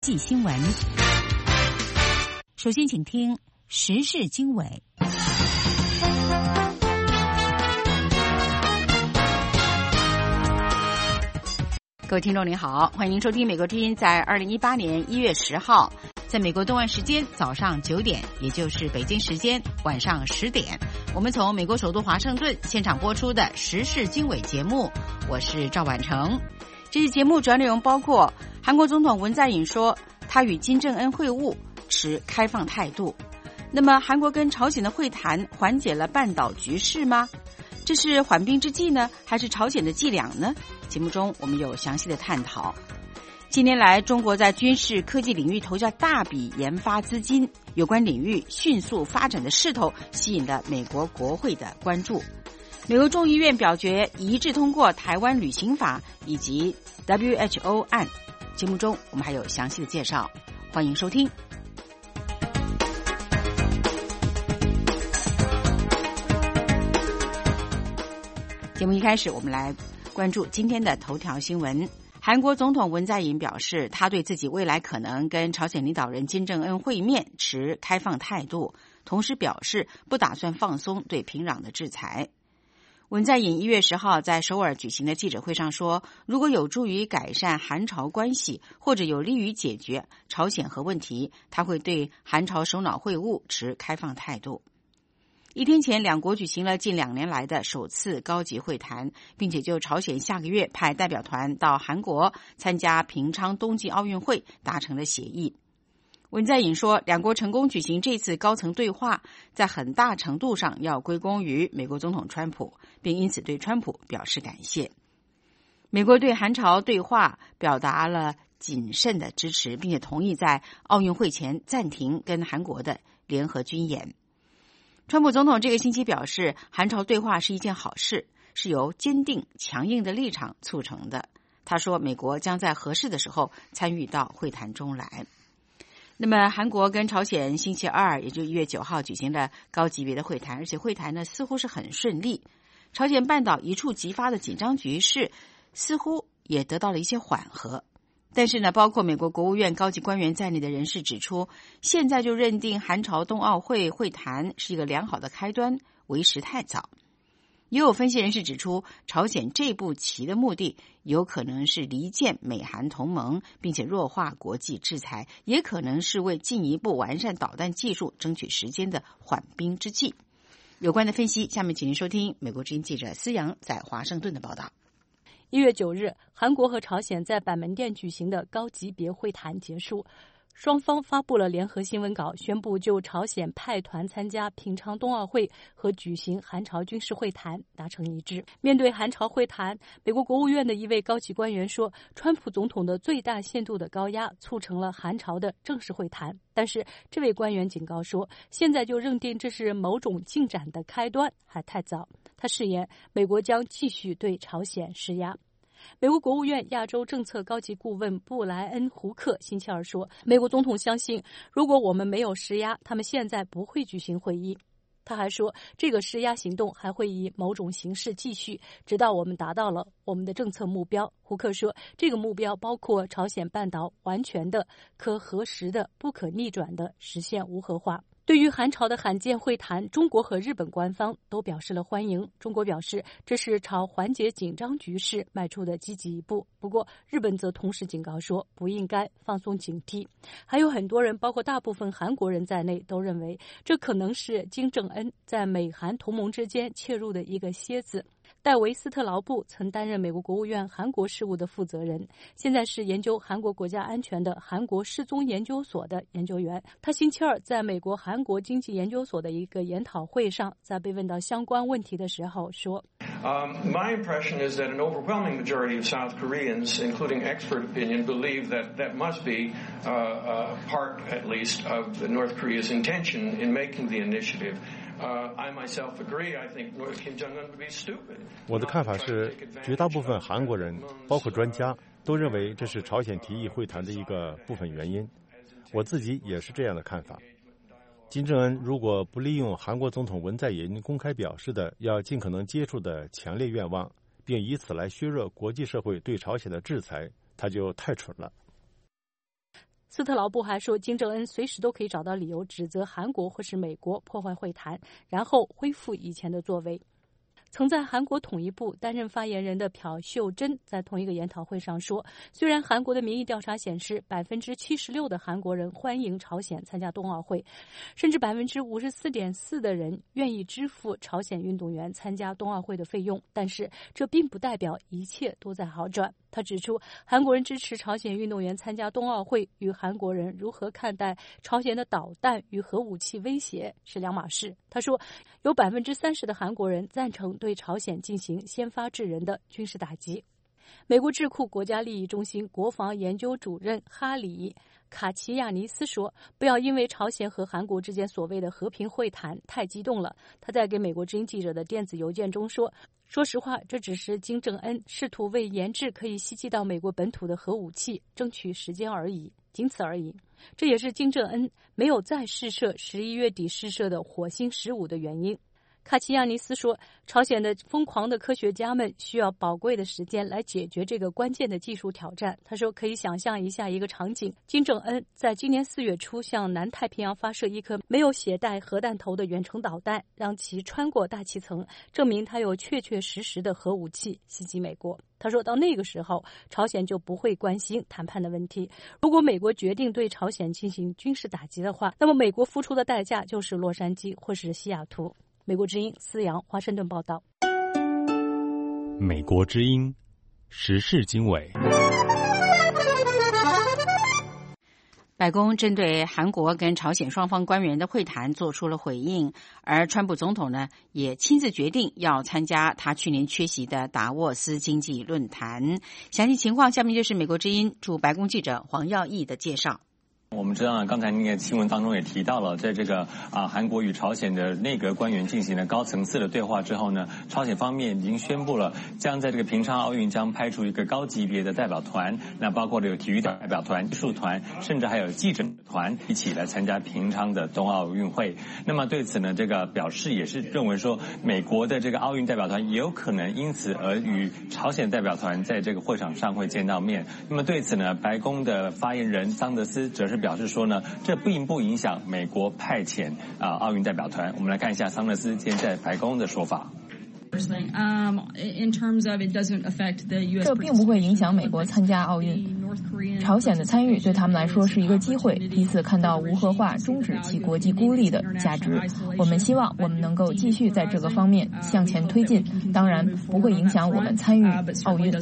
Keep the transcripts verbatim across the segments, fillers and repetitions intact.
记新闻，首先请听时事经纬。各位听众您好，欢迎您收听美国之音在二零一八年一月十号，在美国东岸时间早上九点，也就是北京时间晚上十点，我们从美国首都华盛顿现场播出的时事经纬节目，我是赵婉成。这期节目主要内容包括韩国总统文在寅说他与金正恩会晤持开放态度。那么韩国跟朝鲜的会谈缓解了半岛局势吗？这是缓兵之计呢，还是朝鲜的伎俩呢？节目中我们有详细的探讨。近年来中国在军事科技领域投下大笔研发资金，有关领域迅速发展的势头吸引了美国国会的关注。美国众议院表决一致通过台湾旅行法以及 W H O 案，节目中我们还有详细的介绍，欢迎收听。节目一开始，我们来关注今天的头条新闻。韩国总统文在寅表示，他对自己未来可能跟朝鲜领导人金正恩会面持开放态度，同时表示不打算放松对平壤的制裁。文在寅一月十号在首尔举行的记者会上说，如果有助于改善韩朝关系，或者有利于解决朝鲜核问题，他会对韩朝首脑会晤持开放态度。一天前，两国举行了近两年来的首次高级会谈，并且就朝鲜下个月派代表团到韩国参加平昌冬季奥运会达成了协议。文在寅说，两国成功举行这次高层对话，在很大程度上要归功于美国总统川普，并因此对川普表示感谢。美国对韩朝对话表达了谨慎的支持，并且同意在奥运会前暂停跟韩国的联合军演。川普总统这个星期表示，韩朝对话是一件好事，是由坚定强硬的立场促成的。他说，美国将在合适的时候参与到会谈中来。那么韩国跟朝鲜星期二，也就一月九号举行了高级别的会谈，而且会谈呢似乎是很顺利。朝鲜半岛一触即发的紧张局势似乎也得到了一些缓和。但是呢，包括美国国务院高级官员在内的人士指出，现在就认定韩朝冬奥会会谈是一个良好的开端，为时太早。也有分析人士指出，朝鲜这步棋的目的有可能是离间美韩同盟，并且弱化国际制裁，也可能是为进一步完善导弹技术争取时间的缓兵之计。有关的分析，下面请您收听美国之音记者思阳在华盛顿的报道。 一月九日，韩国和朝鲜在板门店举行的高级别会谈结束，双方发布了联合新闻稿，宣布就朝鲜派团参加平昌冬奥会和举行韩朝军事会谈达成一致。面对韩朝会谈，美国国务院的一位高级官员说，川普总统的最大限度的高压促成了韩朝的正式会谈。但是这位官员警告说，现在就认定这是某种进展的开端还太早。他誓言美国将继续对朝鲜施压。美国国务院亚洲政策高级顾问布莱恩·胡克星期二说，美国总统相信，如果我们没有施压，他们现在不会举行会议。他还说，这个施压行动还会以某种形式继续，直到我们达到了我们的政策目标。胡克说，这个目标包括朝鲜半岛完全的、可核实的、不可逆转的实现无核化。对于韩朝的罕见会谈，中国和日本官方都表示了欢迎。中国表示，这是朝缓解紧张局势迈出的积极一步。不过，日本则同时警告说，不应该放松警惕。还有很多人，包括大部分韩国人在内，都认为这可能是金正恩在美韩同盟之间切入的一个楔子。戴维斯特劳布曾担任美国国务院韩国事务的负责人，现在是研究韩国国家安全的韩国失踪研究所的研究员。他星期二在美国韩国经济研究所的一个研讨会上，在被问到相关问题的时候说 Um, my impression is that an overwhelming majority of South Koreans, including expert opinion, believe that that must be uh, uh, part, at least, of the North Korea's intention in making the initiative.Uh, I myself agree. I think Kim Jong-un would be stupid. 我的看法是，绝大部分韩国人，包括专家，都认为这是朝鲜提议会谈的一个部分原因。我自己也是这样的看法。金正恩如果不利用韩国总统文在寅公开表示的要尽可能接触的强烈愿望，并以此来削弱国际社会对朝鲜的制裁，他就太蠢了。 斯特劳布还说，金正恩随时都可以找到理由指责韩国或是美国破坏会谈，然后恢复以前的作为。曾在韩国统一部担任发言人的朴秀珍在同一个研讨会上说，虽然韩国的民意调查显示百分之七十六的韩国人欢迎朝鲜参加冬奥会，甚至百分之五十四点四的人愿意支付朝鲜运动员参加冬奥会的费用，但是这并不代表一切都在好转。他指出，韩国人支持朝鲜运动员参加冬奥会与韩国人如何看待朝鲜的导弹与核武器威胁是两码事。他说，有百分之三十的韩国人赞成对朝鲜进行先发制人的军事打击。美国智库国家利益中心国防研究主任哈里卡奇亚尼斯说，不要因为朝鲜和韩国之间所谓的和平会谈太激动了。他在给美国之音记者的电子邮件中说，说实话，这只是金正恩试图为研制可以袭击到美国本土的核武器争取时间而已，仅此而已。这也是金正恩没有再试射十一月底试射的火星十五的原因。卡奇亚尼斯说，朝鲜的疯狂的科学家们需要宝贵的时间来解决这个关键的技术挑战。他说，可以想象一下一个场景，金正恩在今年四月初向南太平洋发射一颗没有携带核弹头的远程导弹，让其穿过大气层，证明他有确确实实的核武器袭击美国。他说，到那个时候，朝鲜就不会关心谈判的问题。如果美国决定对朝鲜进行军事打击的话，那么美国付出的代价就是洛杉矶或是西雅图。美国之音思阳华盛顿报道。 美国之音时事经纬。 白宫针对韩国跟朝鲜双方官员的会谈做出了回应，而川普总统呢也亲自决定要参加他去年缺席的达沃斯经济论坛。详细情况，下面就是美国之音驻白宫记者黄耀义的介绍。 我们知道呢，刚才那个新闻当中也提到了，在这个啊韩国与朝鲜的内阁官员进行了高层次的对话之后呢，朝鲜方面已经宣布了，将在这个平昌奥运将派出一个高级别的代表团，那包括了有体育代表团、艺术团，甚至还有记者团一起来参加平昌的冬奥运会。那么对此呢，这个表示也是认为说，美国的这个奥运代表团也有可能因此而与朝鲜代表团在这个会场上会见到面。那么对此呢，白宫的发言人桑德斯则是表示说呢，这并不影响美国派遣啊奥运代表团。我们来看一下桑德斯今天在白宫的说法。 这并不会影响美国参加奥运。朝鲜的参与对他们来说是一个机会，第一次看到无核化终止其国际孤立的价值。我们希望我们能够继续在这个方面向前推进，当然不会影响我们参与奥运。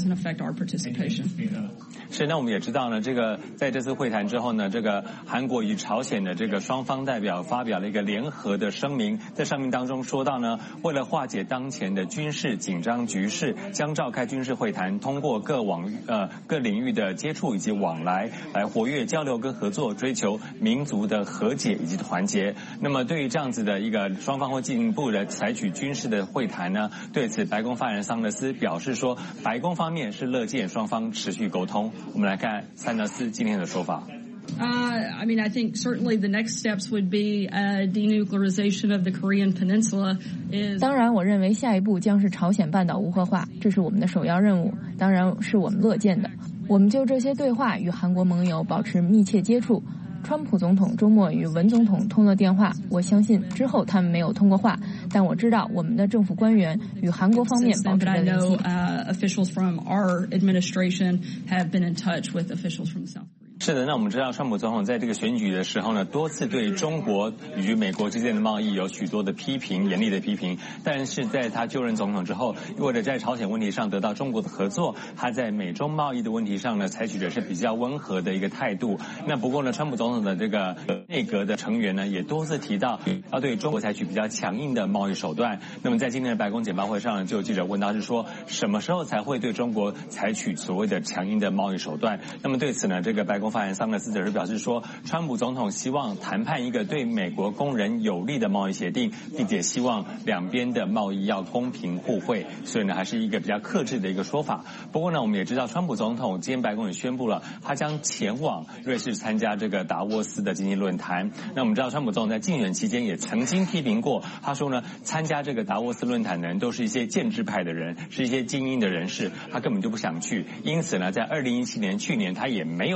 是，那我们也知道呢，这个在这次会谈之后呢，这个韩国与朝鲜的这个双方代表发表了一个联合的声明，在声明当中说到呢，为了化解当前的军事紧张局势，将召开军事会谈，通过各网呃各领域的接触以及往来，来活跃交流跟合作，追求民族的和解以及团结。那么对于这样子的一个双方会进一步的采取军事的会谈呢，对此白宫发言人桑德斯表示说，白宫方面是乐见双方持续沟通。我们来看桑德斯今天的说法。 Uh, I mean, I think certainly the next steps would be a denuclearization of the Korean Peninsula. Is 当然，我认为下一步将是朝鲜半岛无核化，这是我们的首要任务，当然是我们乐见的。我们就这些对话与韩国盟友保持密切接触。川普总统周末与文总统通了电话，我相信之后他们没有通过话，但我知道我们的政府官员与韩国方面保持着联系。 Officials from our administration have been in touch with officials from South Korea. 是的，那我们知道川普总统在这个选举的时候呢，多次对中国与美国之间的贸易有许多的批评，严厉的批评。但是在他就任总统之后，为了在朝鲜问题上得到中国的合作，他在美中贸易的问题上呢，采取的是比较温和的一个态度。那不过呢，川普总统的这个内阁的成员呢，也多次提到要对中国采取比较强硬的贸易手段。那么在今天的白宫简报会上呢，就有记者问到是说，什么时候才会对中国采取所谓的强硬的贸易手段？那么对此呢，这个白宫发言人桑德斯则是表示说，川普总统希望谈判一个对美国工人有利的贸易协定，并且希望两边的贸易要公平互惠，所以呢，还是一个比较克制的一个说法。不过呢，我们也知道，川普总统今天白宫也宣布了，他将前往瑞士参加这个达沃斯的经济论坛。那我们知道，川普总统在竞选期间也曾经批评过，他说呢，参加这个达沃斯论坛的人都是一些建制派的人，是一些精英的人士，他根本就不想去。因此呢，在二零一七年去年他也没有出席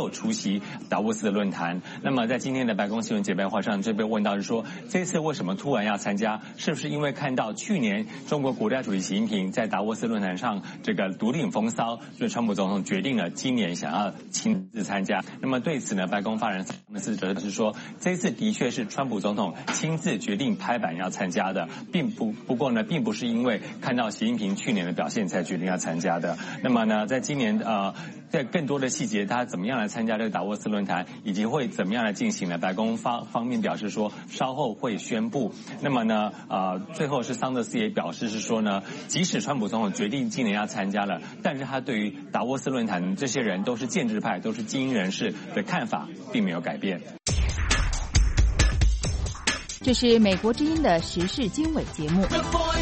席达沃斯的论坛。那么在今天的白宫新闻简报会上，就被问到是说，这次为什么突然要参加？是不是因为看到去年中国国家主席习近平在达沃斯论坛上这个独领风骚，所以川普总统决定了今年想要亲自参加？那么对此呢，白宫发言人桑德斯则是说，这一次的确是川普总统亲自决定拍板要参加的，并不不过呢，并不是因为看到习近平去年的表现才决定要参加的。那么呢，在今年呃，在更多的细节，他怎么样来参加这个达沃斯论坛，以及会怎么样来进行呢？白宫方方面表示说，稍后会宣布。那么呢，呃，最后是桑德斯也表示是说呢，即使川普总统决定今年要参加了，但是他对于达沃斯论坛这些人都是建制派，都是精英人士的看法并没有改变。 这是美国之音的时事经纬节目。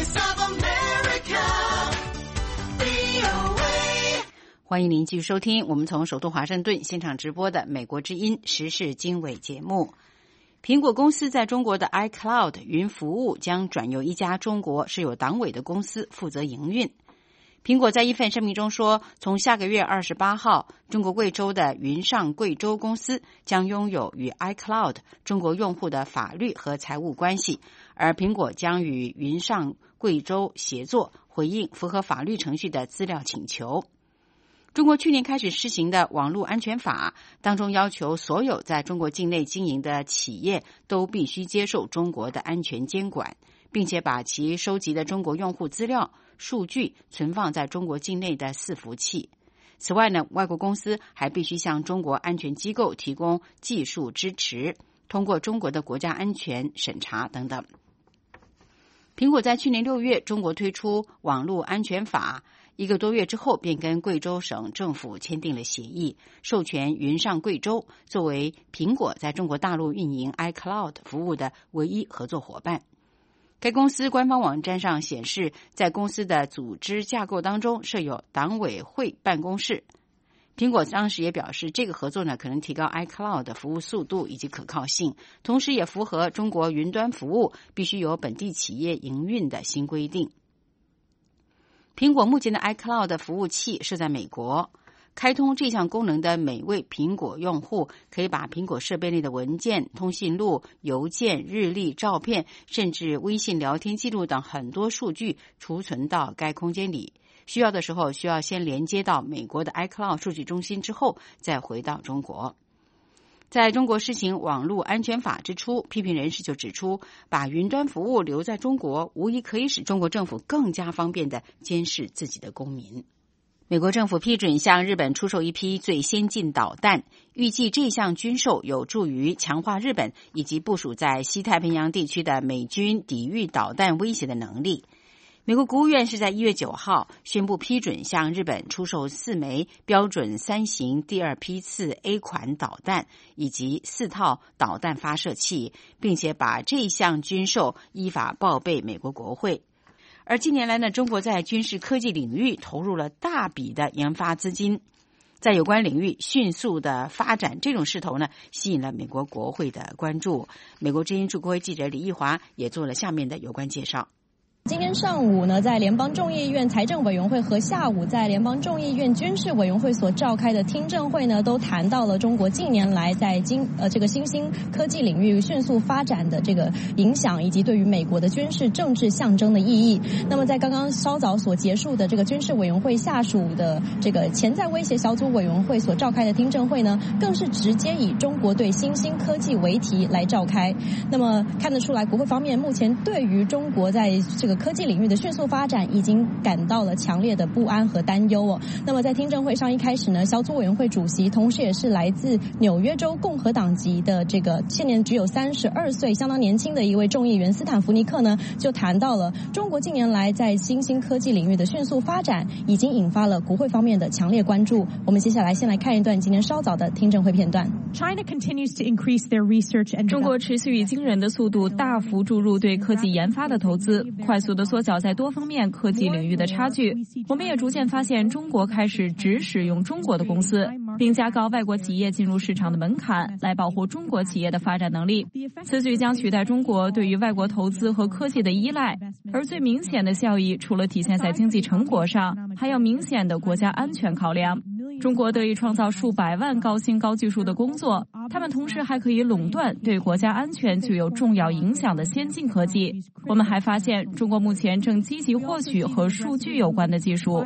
欢迎您继续收听我们从首都华盛顿现场直播的美国之音时事经纬节目。苹果公司在中国的 iCloud 云服务将转由一家中国设有党委的公司负责营运。苹果在一份声明中说，从下个月二十八号，中国贵州的云上贵州公司将拥有与 iCloud 中国用户的法律和财务关系，而苹果将与云上贵州协作，回应符合法律程序的资料请求。中国去年开始施行的网络安全法当中要求所有在中国境内经营的企业都必须接受中国的安全监管，并且把其收集的中国用户资料数据存放在中国境内的伺服器。此外呢，外国公司还必须向中国安全机构提供技术支持，通过中国的国家安全审查等等。苹果在去年六月中国推出网络安全法，一个多月之后便跟贵州省政府签订了协议，授权云上贵州作为苹果在中国大陆运营 iCloud 服务的唯一合作伙伴。该公司官方网站上显示，在公司的组织架构当中设有党委会办公室。苹果当时也表示，这个合作呢可能提高 iCloud 的服务速度以及可靠性，同时也符合中国云端服务必须由本地企业营运的新规定。苹果目前的 iCloud 服务器设在美国，开通这项功能的每位苹果用户可以把苹果设备内的文件、通讯录、邮件、日历、照片，甚至微信聊天记录等很多数据储存到该空间里。需要的时候需要先连接到美国的 iCloud 数据中心，之后再回到中国。在中国施行网络安全法之初，批评人士就指出，把云端服务留在中国，无疑可以使中国政府更加方便地监视自己的公民。美国政府批准向日本出售一批最先进导弹，预计这项军售有助于强化日本以及部署在西太平洋地区的美军抵御导弹威胁的能力。美国国务院是在一月九号宣布批准向日本出售四枚标准三型第二批次 A 款导弹以及四套导弹发射器，并且把这项军售依法报备美国国会。而近年来呢，中国在军事科技领域投入了大笔的研发资金，在有关领域迅速的发展，这种势头呢，吸引了美国国会的关注。美国之音驻国会记者李义华也做了下面的有关介绍。 今天上午呢，在联邦众议院财政委员会和下午在联邦众议院军事委员会所召开的听证会呢，都谈到了中国近年来在经呃这个新兴科技领域迅速发展的这个影响，以及对于美国的军事政治象征的意义。那么在刚刚稍早所结束的这个军事委员会下属的这个潜在威胁小组委员会所召开的听证会呢，更是直接以中国对新兴科技为题来召开。那么看得出来，国会方面目前对于中国在这个科技领域的迅速发展已经感到了强烈的不安和担忧哦。那么在听证会上一开始呢，小组委员会主席同时也是来自纽约州共和党籍的这个现年只有三十二岁相当年轻的一位众议员斯坦福尼克呢，就谈到了中国近年来在新兴科技领域的迅速发展已经引发了国会方面的强烈关注。我们接下来先来看一段今天稍早的听证会片段。 China continues to increase their research and 中国持续以惊人的速度大幅注入对科技研发的投资，快速的缩小在多方面科技领域的差距。我们也逐渐发现，中国开始只使用中国的公司，并加高外国企业进入市场的门槛，来保护中国企业的发展能力。此举将取代中国对于外国投资和科技的依赖，而最明显的效益除了体现在经济成果上，还有明显的国家安全考量。 中国得以创造数百万高薪高技术的工作，他们同时还可以垄断对国家安全具有重要影响的先进科技。我们还发现，中国目前正积极获取和数据有关的技术。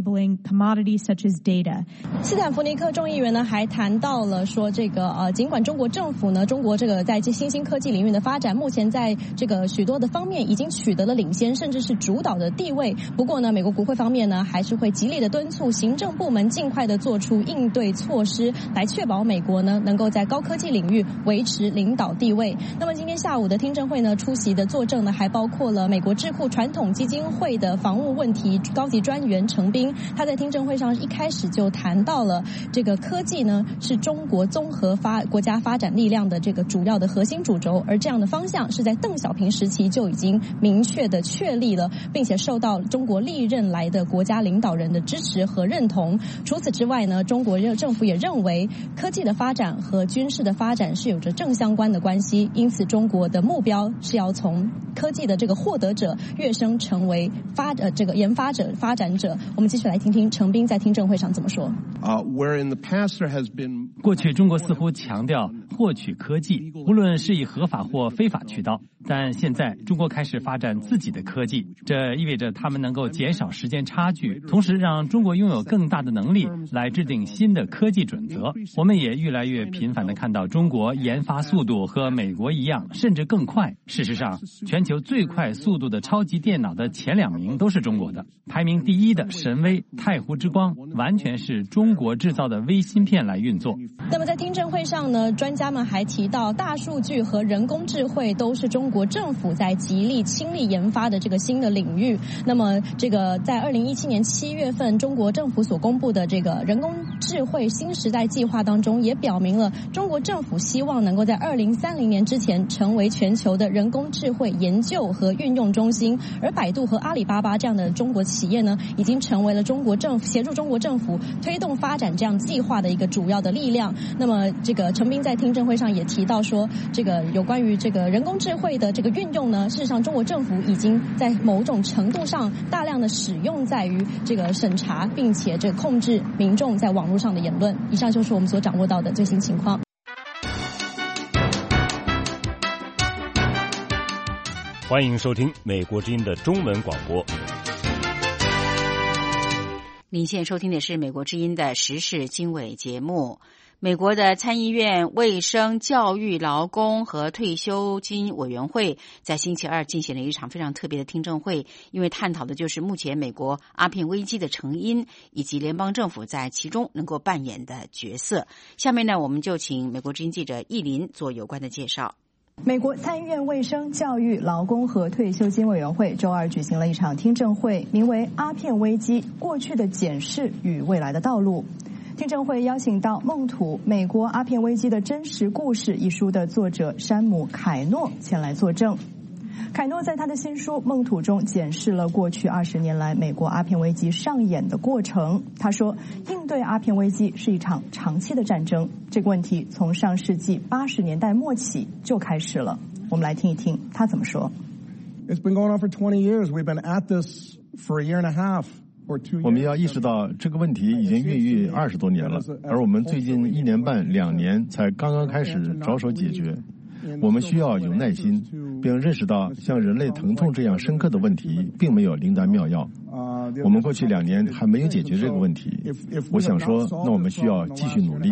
斯坦福尼克众议员呢还谈到了说，这个呃，尽管中国政府呢，中国这个在新兴科技领域的发展，目前在这个许多的方面已经取得了领先，甚至是主导的地位。不过呢，美国国会方面呢，还是会极力的敦促行政部门尽快的做出应对措施，来确保美国呢能够在高科技领域维持领导地位。那么今天下午的听证会呢，出席的作证呢，还包括了美国智库传统基金会的防务问题高级专员程彬。他在听证会上一开始就谈到了这个科技呢是中国综合发国家发展力量的这个主要的核心主轴，而这样的方向是在邓小平时期就已经明确的确立了，并且受到中国历任来的国家领导人的支持和认同。除此之外呢，中国政府也认为科技的发展和军事的发展是有着正相关的关系，因此中国的目标是要从科技的这个获得者跃升成为发呃这个研发者、发展者。我们继续来听听程彬在听证会上怎么说。 Uh, where in the past there has been 过去中国似乎强调获取科技，无论是以合法或非法渠道，但现在中国开始发展自己的科技，这意味着他们能够减少时间差距，同时让中国拥有更大的能力来制定新的科技准则。我们也越来越频繁地看到中国研发速度和美国一样，甚至更快。事实上，全球最快速度的超级电脑的前两名都是中国的，排名第一的神威、太湖之光完全是中国制造的微芯片来运作。 那么在听证会上呢，专家们还提到大数据和人工智慧都是中国政府在极力倾力研发的这个新的领域。那么这个在二零一七年七月份中国政府所公布的这个人工智慧新时代计划当中，也表明了中国政府希望能够在二零三零年之前成为全球的人工智慧研究和运用中心。而百度和阿里巴巴这样的中国企业呢，已经成为了中国政府协助中国政府推动发展这样计划的一个主要的力量。那么这个程彬在听证会上也提到说，这个有关于这个人工智慧的这个运用呢，事实上中国政府已经在某种程度上大量的使用在于这个审查，并且这个控制民众在网络上的言论。以上就是我们所掌握到的最新情况。 欢迎收听美国之音的中文广播。 您现在收听的是美国之音的时事经纬节目。美国的参议院卫生、教育、劳工和退休金委员会在星期二进行了一场非常特别的听证会，因为探讨的就是目前美国阿片危机的成因，以及联邦政府在其中能够扮演的角色。下面呢，我们就请美国之音记者易林做有关的介绍。 美国参议院卫生、教育、劳工和退休金委员会周二举行了一场听证会，名为《阿片危机：过去的检视与未来的道路》。听证会邀请到《梦土：美国阿片危机的真实故事》一书的作者山姆·凯诺前来作证。凯诺在他的新书《梦土》中检视了过去二十年来美国阿片危机上演的过程。他说，应对阿片危机是一场长期的战争，这个问题从上世纪八十年代末起就开始了。我们来听一听他怎么说。 It's been going on for twenty years. We've been at this for a year and a half. 我们要意识到这个问题已经孕育二十多年了，而我们最近一年半、两年才刚刚开始着手解决。我们需要有耐心，并认识到像人类疼痛这样深刻的问题并没有灵丹妙药。我们过去两年还没有解决这个问题。我想说，那我们需要继续努力。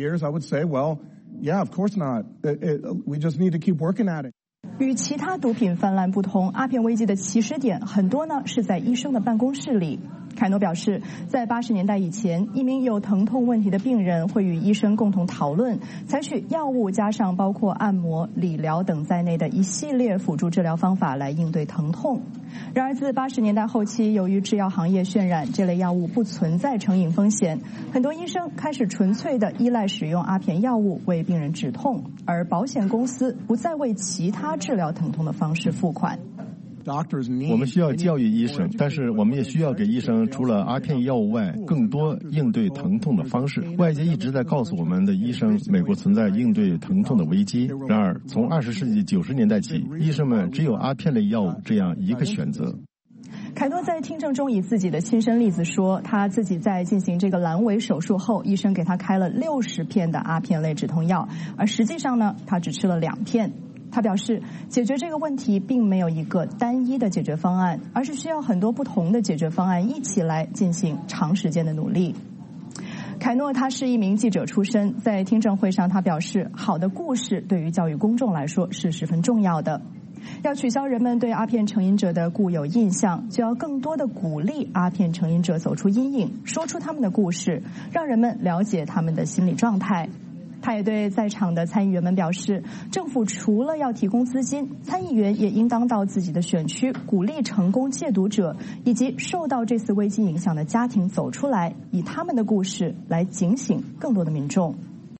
与其他毒品泛滥不同，阿片危机的起始点很多呢是在医生的办公室里。凯诺表示，在八十年代以前，一名有疼痛问题的病人会与医生共同讨论，采取药物加上包括按摩、理疗等在内的一系列辅助治疗方法来应对疼痛。然而，自八十年代后期，由于制药行业渲染这类药物不存在成瘾风险，很多医生开始纯粹的依赖使用阿片药物为病人止痛，而保险公司不再为其他治疗疼痛的方式付款。 我们需要教育医生，但是我们也需要给医生除了阿片药物外更多应对疼痛的方式。外界一直在告诉我们的医生，美国存在应对疼痛的危机。然而，从二十世纪九十年代起，医生们只有阿片类药物这样一个选择。 凯诺在听证中以自己的亲身例子说，他自己在进行这个阑尾手术后，医生给他开了六十片的阿片类止痛药，而实际上呢，他只吃了两片。他表示，解决这个问题并没有一个单一的解决方案，而是需要很多不同的解决方案一起来进行长时间的努力。凯诺他是一名记者出身，在听证会上他表示，好的故事对于教育公众来说是十分重要的。要取消人们对阿片成瘾者的固有印象，就要更多的鼓励阿片成瘾者走出阴影，说出他们的故事，让人们了解他们的心理状态。他也对在场的参议员们表示，政府除了要提供资金，参议员也应当到自己的选区，鼓励成功戒毒者以及受到这次危机影响的家庭走出来，以他们的故事来警醒更多的民众。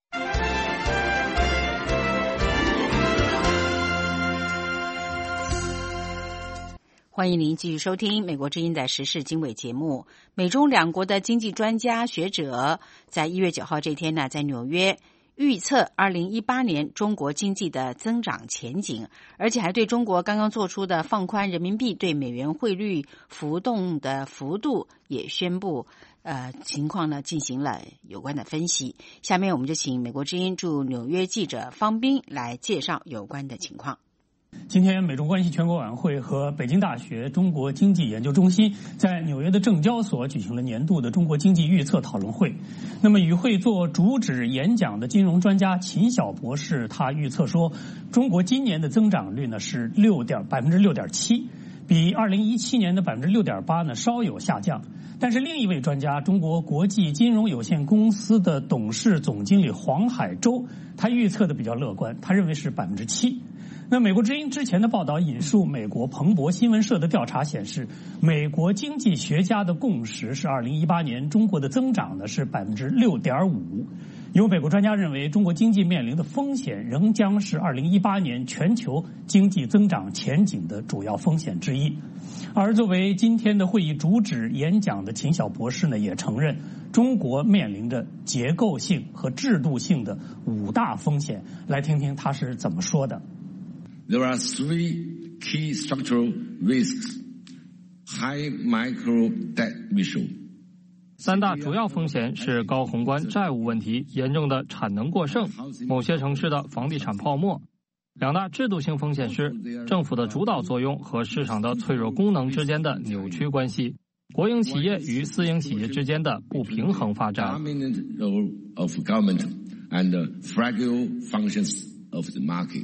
欢迎您继续收听美国之音的时事经纬节目。美中两国的经济专家学者在一月九号这天呢，在纽约预测二零一八年中国经济的增长前景，而且还对中国刚刚做出的放宽人民币对美元汇率浮动的幅度也宣布呃情况呢进行了有关的分析。下面我们就请美国之音驻纽约记者方斌来介绍有关的情况。 今天，美中关系全国委员会和北京大学中国经济研究中心在纽约的证交所举行了年度的中国经济预测讨论会。那么，与会做主旨演讲的金融专家秦晓博士，他预测说，中国今年的增长率呢是六点百分之六点七，比二零一七年的百分之六点八呢稍有下降。但是另一位专家，中国国际金融有限公司的董事总经理黄海洲，他预测的比较乐观，他认为是百分之七。那美国之音之前的报道引述美国彭博新闻社的调查显示，美国经济学家的共识是二零一八年中国的增长呢是百分之六点五。有美国专家认为，中国经济面临的风险仍将是二零一八年全球经济增长前景的主要风险之一。而作为今天的会议主旨演讲的秦晓博士呢，也承认中国面临着结构性和制度性的五大风险。来听听他是怎么说的。 There are three key structural risks: high micro debt ratio. 三大主要风险是高宏观债务问题、严重的产能过剩、某些城市的房地产泡沫。两大制度性风险是政府的主导作用和市场的脆弱功能之间的扭曲关系，国营企业与私营企业之间的不平衡发展。 Dominant role of government and fragile functions of the market.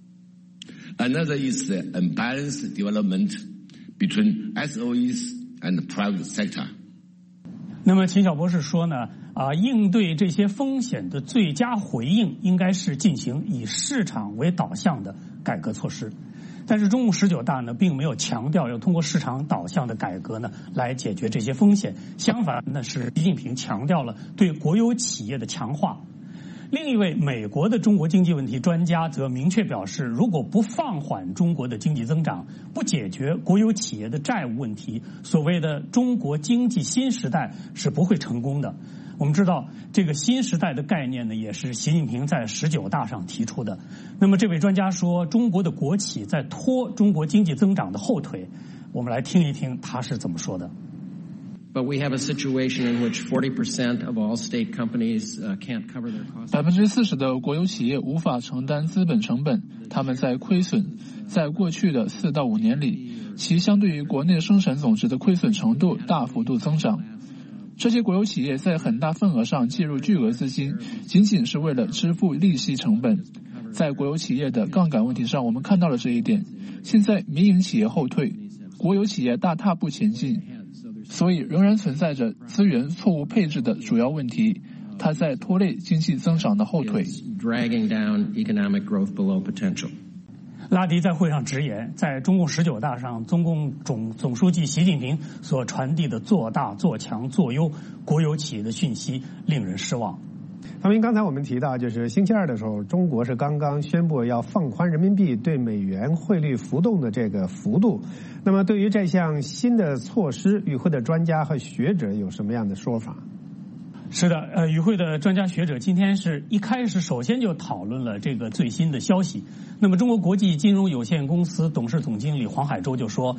Another is the unbalanced development between S O Es and the private sector. 那么秦晓博士说呢，啊，应对这些风险的最佳回应应该是进行以市场为导向的改革措施。但是中共十九大呢，并没有强调要通过市场导向的改革呢来解决这些风险，相反呢是习近平强调了对国有企业的强化。另一位美国的中国经济问题专家则明确表示，如果不放缓中国的经济增长，不解决国有企业的债务问题，所谓的中国经济新时代是不会成功的。我们知道，这个新时代的概念呢，也是习近平在十九大上提出的。那么这位专家说，中国的国企在拖中国经济增长的后腿。我们来听一听他是怎么说的。 But we have a situation in which forty percent of all state companies can't cover their costs. 百分之四十的国有企业无法承担资本成本，他们在亏损。在过去的四到五年里，其相对于国内生产总值的亏损程度大幅度增长。这些国有企业在很大份额上介入巨额资金，仅仅是为了支付利息成本。在国有企业的杠杆问题上，我们看到了这一点。现在民营企业后退，国有企业大踏步前进。所以仍然存在着资源错误配置的主要问题，它在拖累经济增长的后腿。 拉迪在会上直言，在中共十九大上，中共总总书记习近平所传递的做大做强做优国有企业的讯息令人失望。 方明，刚才我们提到，就是星期二的时候，中国是刚刚宣布要放宽人民币对美元汇率浮动的这个幅度。那么对于这项新的措施，与会的专家和学者有什么样的说法？ 是的，呃，与会的专家学者今天是一开始首先就讨论了这个最新的消息。那么中国国际金融有限公司董事总经理黄海洲就说，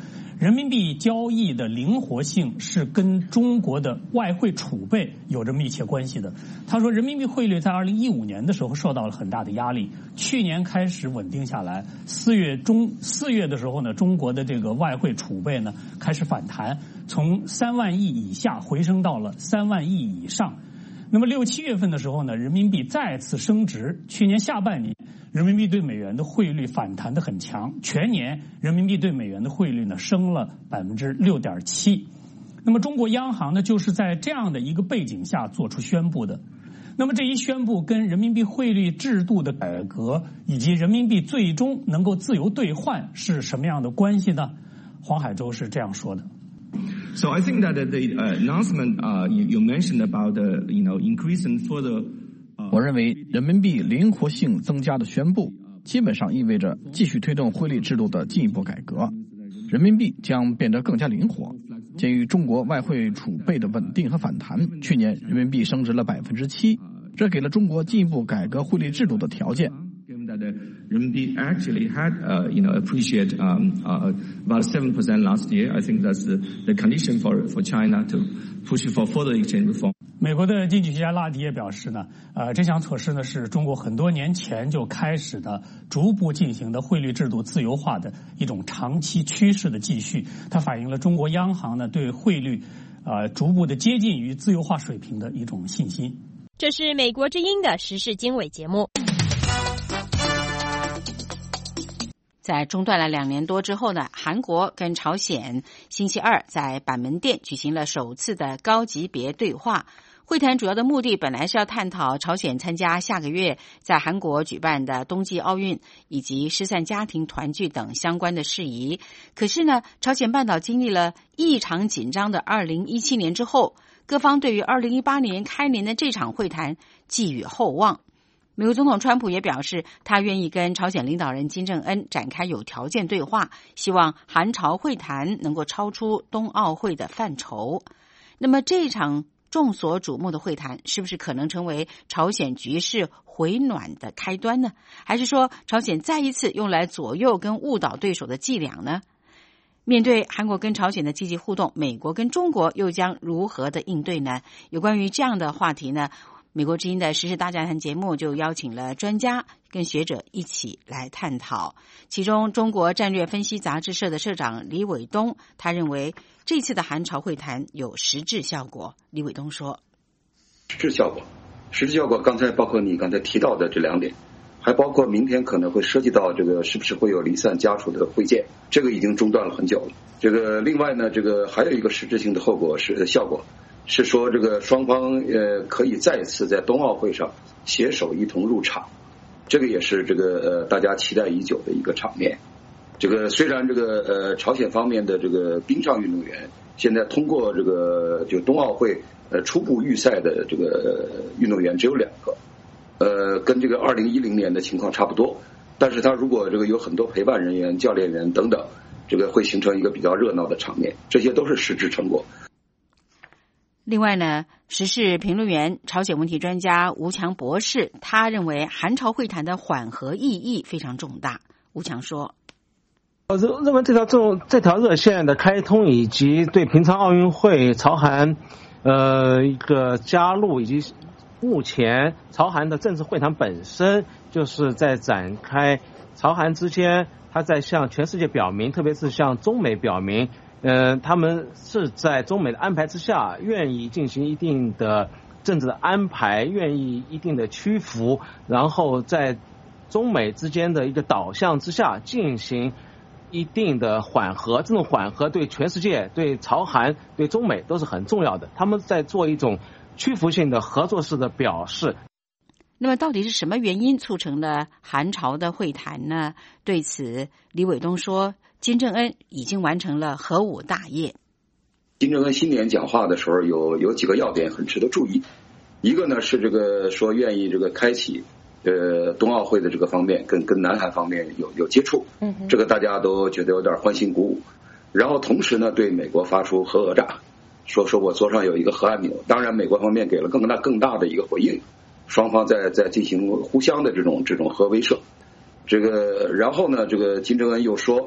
人民币交易的灵活性是跟中国的外汇储备有着密切关系的。他说，人民币汇率在二零一五年的时候受到了很大的压力，去年开始稳定下来。四月中四月的时候呢，中国的这个外汇储备呢开始反弹，从三万亿以下回升到了三万亿以上。那么六七月份的时候呢，人民币再次升值。去年下半年，人民币对美元的汇率反弹得很强，全年人民币对美元的汇率呢升了百分之六点七。那么中国央行呢，就是在这样的一个背景下做出宣布的。那么这一宣布跟人民币汇率制度的改革以及人民币最终能够自由兑换是什么样的关系呢？黄海洲是这样说的。 So I think that the announcement uh, you mentioned about the you know increasing further. 我认为人民币灵活性增加的宣布，基本上意味着继续推动汇率制度的进一步改革。人民币将变得更加灵活。鉴于中国外汇储备的稳定和反弹，去年人民币升值了百分之七，这给了中国进一步改革汇率制度的条件。 That the renminbi actually had, uh, you know, appreciate um, uh, about seven percent last year. I think that's the, the condition for for China to push for further exchange reform. 美国的经济学家拉迪也表示呢，呃，这项措施呢是中国很多年前就开始的逐步进行的汇率制度自由化的一种长期趋势的继续。它反映了中国央行呢对汇率，呃，逐步的接近于自由化水平的一种信心。 这是美国之音的时事经纬节目。 在中断了两年多之后呢，韩国跟朝鲜星期二在板门店举行了首次的高级别对话。会谈主要的目的本来是要探讨朝鲜参加下个月在韩国举办的冬季奥运以及失散家庭团聚等相关的事宜。可是呢，朝鲜半岛经历了异常紧张的二零一七年之后，各方对于二零一八年开年的这场会谈寄予厚望。美国总统川普也表示，他愿意跟朝鲜领导人金正恩展开有条件对话，希望韩朝会谈能够超出冬奥会的范畴。那么这场众所瞩目的会谈是不是可能成为朝鲜局势回暖的开端呢？还是说朝鲜再一次用来左右跟误导对手的伎俩呢？面对韩国跟朝鲜的积极互动，美国跟中国又将如何的应对呢？有关于这样的话题呢，美国之音的时事大家谈节目就邀请了专家跟学者一起来探讨。其中中国战略分析杂志社的社长李伟东，他认为这次的韩朝会谈有实质效果。李伟东说， 实质效果实质效果刚才包括你刚才提到的这两点，还包括明天可能会涉及到这个是不是会有离散家属的会见，这个已经中断了很久了。这个另外呢，这个还有一个实质性的后果是效果是说，这个双方呃可以再次在冬奥会上携手一同入场，这个也是这个呃大家期待已久的一个场面。这个虽然这个呃朝鲜方面的这个冰上运动员现在通过这个就冬奥会呃初步预赛的这个运动员只有两个，呃跟这个二零一零年的情况差不多，但是他如果这个有很多陪伴人员、教练员等等，这个会形成一个比较热闹的场面，这些都是实质成果。 另外呢，时事评论员、朝鲜问题专家吴强博士，他认为韩朝会谈的缓和意义非常重大。吴强说， 我认为这条这这条热线的开通，以及对平昌奥运会朝韩呃一个加入，以及目前朝韩的政治会谈本身，就是在展开朝韩之间，他在向全世界表明，特别是向中美表明，呃，他们是在中美的安排之下，愿意进行一定的政治的安排，愿意一定的屈服，然后在中美之间的一个导向之下进行一定的缓和。这种缓和对全世界、对朝韩、对中美都是很重要的。他们在做一种屈服性的合作式的表示。 那么到底是什么原因促成了韩朝的会谈呢？对此，李伟东说，金正恩已经完成了核武大业。 金正恩新年讲话的时候有有几个要点很值得注意，一个呢是这个说愿意这个开启呃冬奥会的这个方面跟跟南韩方面有有接触，嗯，这个大家都觉得有点欢欣鼓舞。然后同时呢对美国发出核讹诈，说说我桌上有一个核按钮，当然美国方面给了更大更大的一个回应，双方在在进行互相的这种这种核威慑。这个然后呢这个金正恩又说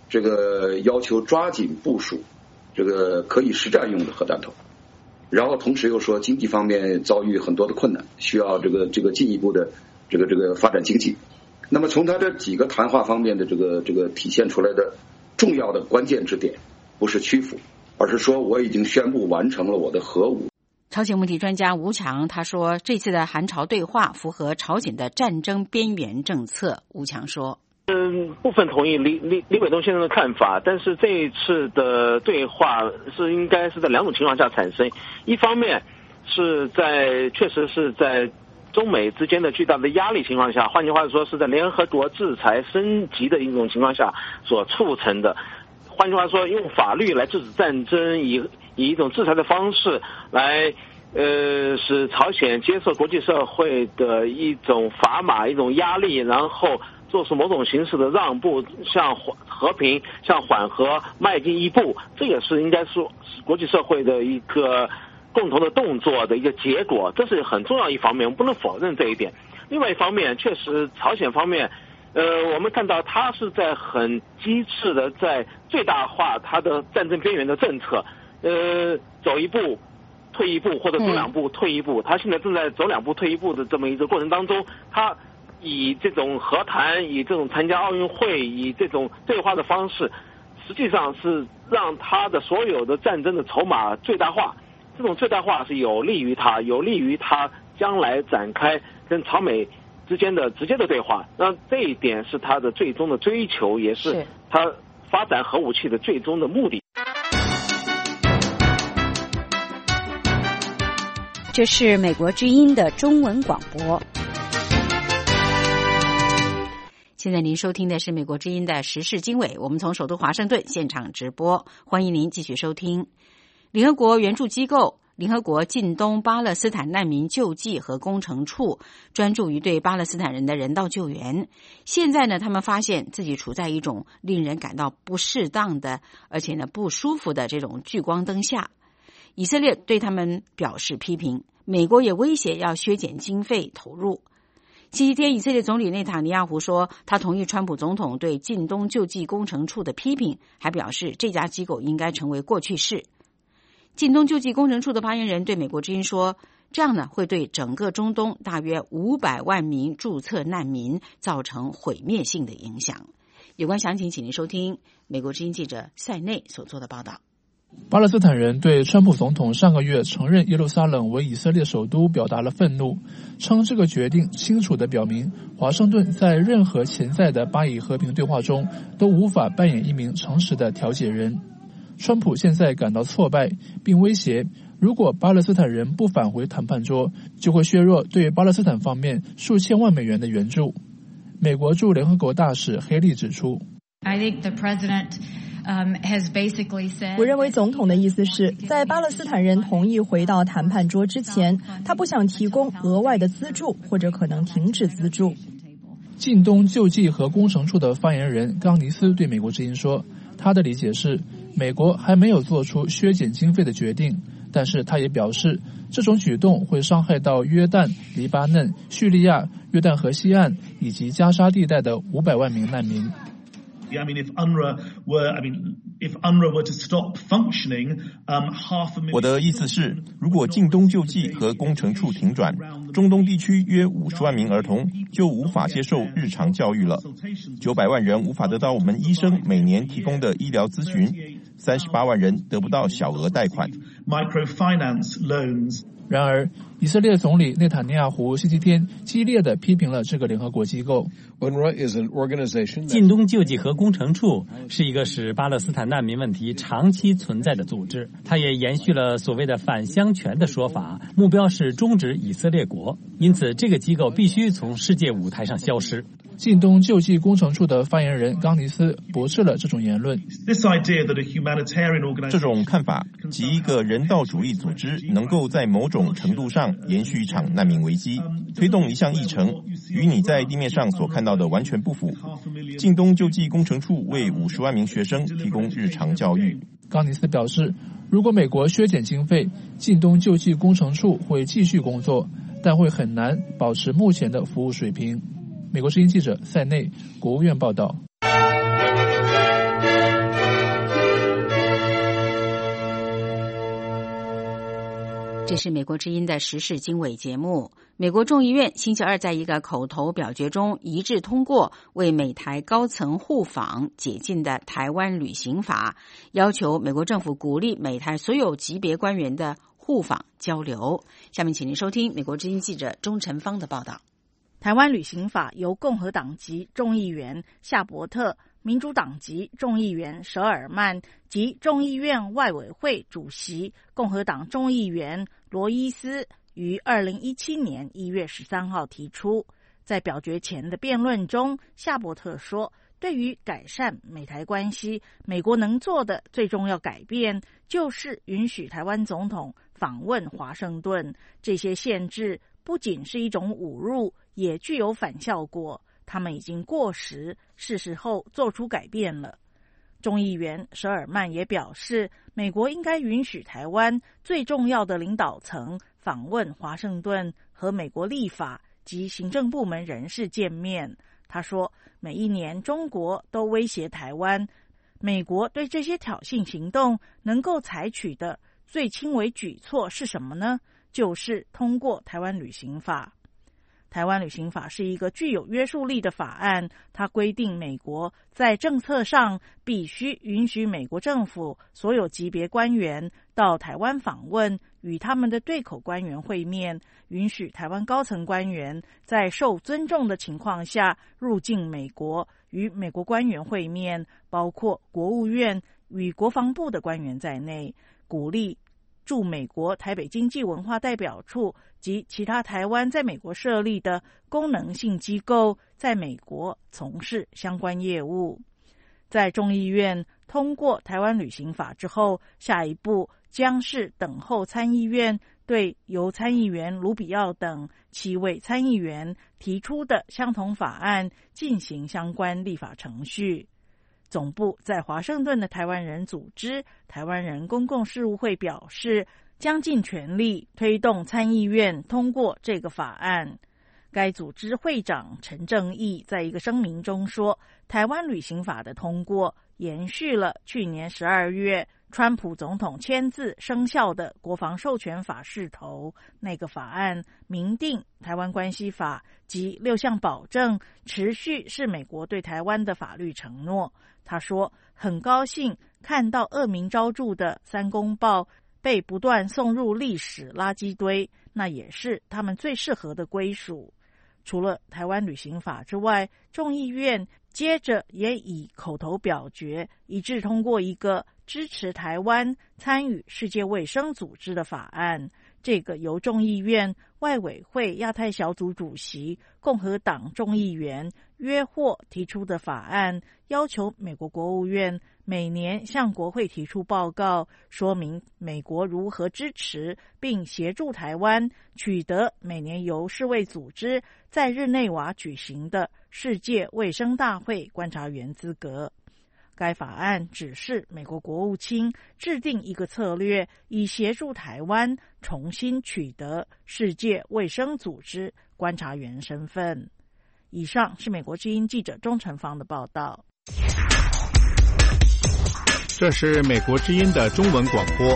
这个要求抓紧部署这个可以实战用的核弹头，然后同时又说经济方面遭遇很多的困难，需要这个这个进一步的这个这个发展经济。那么从他这几个谈话方面的这个这个体现出来的重要的关键之点，不是屈服，而是说我已经宣布完成了我的核武。 朝鲜问题专家吴强他说，这次的韩朝对话符合朝鲜的战争边缘政策。吴强说， 嗯，部分同意李李李伟东先生的看法，但是这一次的对话是应该是在两种情况下产生，一方面是在确实是在中美之间的巨大的压力情况下，换句话说是在联合国制裁升级的一种情况下所促成的。换句话说，用法律来制止战争，以以一种制裁的方式来呃使朝鲜接受国际社会的一种砝码、一种压力，然后做出某种形式的让步，向和平、向缓和迈进一步，这也是应该说国际社会的一个共同的动作的一个结果，这是很重要一方面，我们不能否认这一点。另外一方面，确实朝鲜方面呃，我们看到他是在很机智的在最大化他的战争边缘的政策，呃，走一步退一步，或者走两步退一步。他现在正在走两步退一步的这么一个过程当中，他以这种和谈，以这种参加奥运会，以这种对话的方式，实际上是让他的所有的战争的筹码最大化。这种最大化是有利于他，有利于他将来展开跟朝美之间的直接的对话，那这一点是他的最终的追求，也是他发展核武器的最终的目的。 这是美国之音的中文广播。现在您收听的是美国之音的时事经纬，我们从首都华盛顿现场直播，欢迎您继续收听。联合国援助机构联合国近东巴勒斯坦难民救济和工程处专注于对巴勒斯坦人的人道救援。现在呢，他们发现自己处在一种令人感到不适当的，而且呢不舒服的这种聚光灯下。以色列对他们表示批评，美国也威胁要削减经费投入。星期天，以色列总理内塔尼亚胡说，他同意川普总统对近东救济工程处的批评，还表示这家机构应该成为过去式。近东救济工程处的发言人对美国之音说，这样呢会对整个中东大约五百万名注册难民造成毁灭性的影响。有关详情，请您收听美国之音记者塞内所做的报道。 巴勒斯坦人对川普总统上个月承认耶路撒冷为以色列首都表达了愤怒，称这个决定清楚地表明华盛顿在任何潜在的巴以和平对话中都无法扮演一名诚实的调解人。川普现在感到挫败，并威胁如果巴勒斯坦人不返回谈判桌，就会削弱对巴勒斯坦方面数千万美元的援助。美国驻联合国大使黑利指出， I think the president Um, has basically said, 我认为总统的意思是在巴勒斯坦人同意回到谈判桌之前，他不想提供额外的资助，或者可能停止资助。 近东救济和工程处的发言人冈尼斯对美国之音说，他的理解是美国还没有做出削减经费的决定，但是他也表示这种举动会伤害到约旦、黎巴嫩、叙利亚、约旦河西岸以及加沙地带的五百万名难民。 I mean, if UNRWA were, I mean, if UNRWA were to stop functioning, um, half a million. 我的意思是，如果近东救济和工程处停转，中东地区约五十万名儿童就无法接受日常教育了，九百万人无法得到我们医生每年提供的医疗咨询，三十八万人得不到小额贷款。 Microfinance loans. 然而，以色列总理内塔尼亚胡星期天激烈地批评了这个联合国机构。 近东救济和工程处是一个使巴勒斯坦难民问题长期存在的组织，它也延续了所谓的反相权的说法，目标是终止以色列国，因此这个机构必须从世界舞台上消失。 近东救济工程处的发言人冈尼斯驳斥了这种言论。 这种看法，即一个人道主义组织能够在某种程度上延续一场难民危机，推动一项议程，与你在地面上所看到的完全不符。近东救济工程处为五十万名学生提供日常教育。 冈尼斯表示，如果美国削减经费，近东救济工程处会继续工作，但会很难保持目前的服务水平。美国之音记者塞内，国务院报道。 这是美国之音的时事经纬节目。美国众议院星期二在一个口头表决中一致通过为美台高层互访解禁的台湾旅行法，要求美国政府鼓励美台所有级别官员的互访交流。下面请您收听美国之音记者钟晨芳的报道。 台湾旅行法由共和党籍众议员夏伯特、民主党籍众议员舍尔曼及众议院外委会主席共和党众议员罗伊斯于二零一七年一月十三号提出。在表决前的辩论中，夏伯特说，对于改善美台关系，美国能做的最重要改变就是允许台湾总统访问华盛顿。这些限制不仅是一种侮辱，也具有反效果，他们已经过时，是时候做出改变了。众议员舍尔曼也表示，美国应该允许台湾最重要的领导层访问华盛顿，和美国立法及行政部门人士见面。他说，每一年中国都威胁台湾，美国对这些挑衅行动能够采取的最轻微举措是什么呢？就是通过台湾旅行法。台湾旅行法是一个具有约束力的法案，它规定美国在政策上必须允许美国政府所有级别官员到台湾访问，与他们的对口官员会面，允许台湾高层官员在受尊重的情况下入境美国，与美国官员会面，包括国务院与国防部的官员在内，鼓励驻美国台北经济文化代表处及其他台湾在美国设立的功能性机构在美国从事相关业务。在众议院通过台湾旅行法之后，下一步将是等候参议院对由参议员卢比奥等七位参议员提出的相同法案进行相关立法程序。总部在华盛顿的台湾人组织台湾人公共事务会表示，将尽全力推动参议院通过这个法案。该组织会长陈正义在一个声明中说，台湾旅行法的通过延续了去年十二月川普总统签字生效的国防授权法势头。那个法案明定台湾关系法及六项保证持续是美国对台湾的法律承诺。他说，很高兴看到恶名昭著的三公报被不断送入历史垃圾堆，那也是他们最适合的归属。除了台湾旅行法之外，众议院接着也以口头表决一致通过一个支持台湾参与世界卫生组织的法案。这个由众议院外委会亚太小组主席共和党众议员约霍提出的法案，要求美国国务院每年向国会提出报告，说明美国如何支持并协助台湾取得每年由世卫组织在日内瓦举行的世界卫生大会观察员资格。该法案指示美国国务卿制定一个策略，以协助台湾重新取得世界卫生组织观察员身份。以上是美国之音记者钟晨芳的报道。 这是美国之音的中文广播。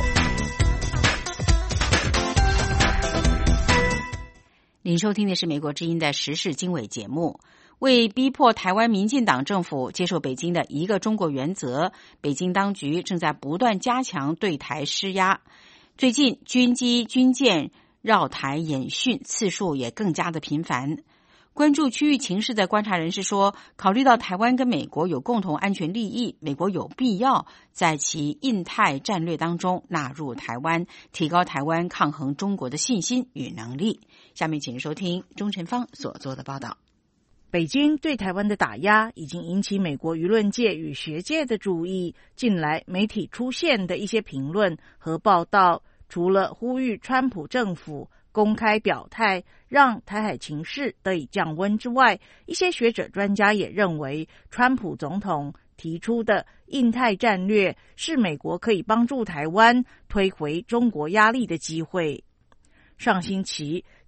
您收听的是美国之音的时事经纬节目。为逼迫台湾民进党政府接受北京的一个中国原则，北京当局正在不断加强对台施压。最近军机军舰绕台演训次数也更加的频繁。关注区域情势的观察人士说，考虑到台湾跟美国有共同安全利益，美国有必要在其印太战略当中纳入台湾，提高台湾抗衡中国的信心与能力。下面请收听钟晨芳所做的报道。 北京对台湾的打压已经引起美国舆论界与学界的注意。近来媒体出现的一些评论和报道，除了呼吁川普政府公开表态，让台海情势得以降温之外，一些学者专家也认为，川普总统提出的印太战略是美国可以帮助台湾推回中国压力的机会。上星期，